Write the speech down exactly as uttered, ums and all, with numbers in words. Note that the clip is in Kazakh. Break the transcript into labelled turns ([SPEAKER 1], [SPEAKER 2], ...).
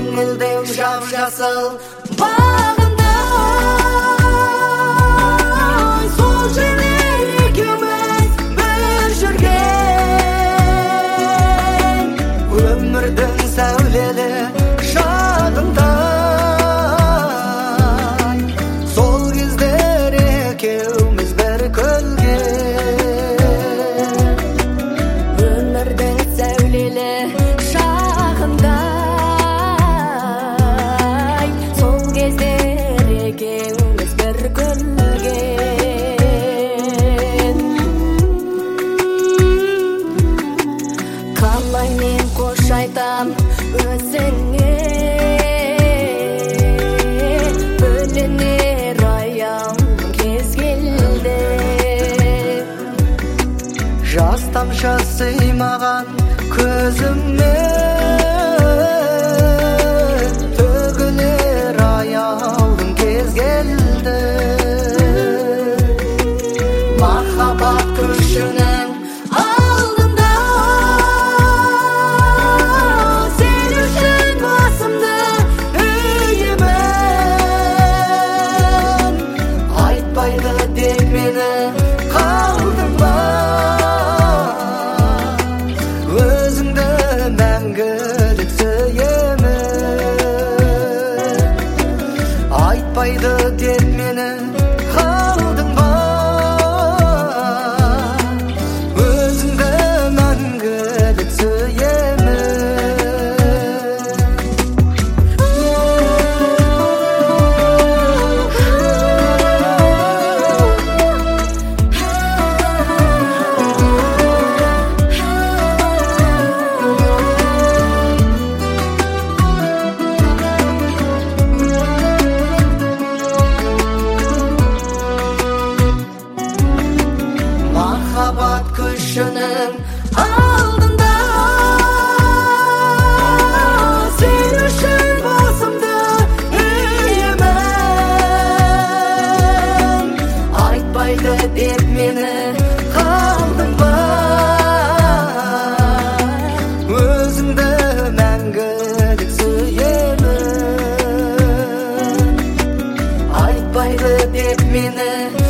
[SPEAKER 1] көңілдің жап-жасыл бағында сол жерлер екеуміз бір жүрген өмірдің сәулелі шағында сол кездер екеуміз бір күлген өмірдің сәулелі шағында сол кездер екеуміз бір күлген қалай мен қош айтам өзіңе бөлінер аяулым кез келді жас тамшы сыймаған көзіме төгілер аяулым кез келді махаббат күшінің алдында сен үшін басымды иемін айтпайды деп мені қалдың ба өзіңді мәңгілік сүйемін айтпайды деп мені қалдың ба өзіңді мәңгілік сүйемін махаббат күшінің алдында сен үшін басымды иемін айтпайды деп мені қалдың ба өзіңді мәңгілік сүйемін айтпайды деп мені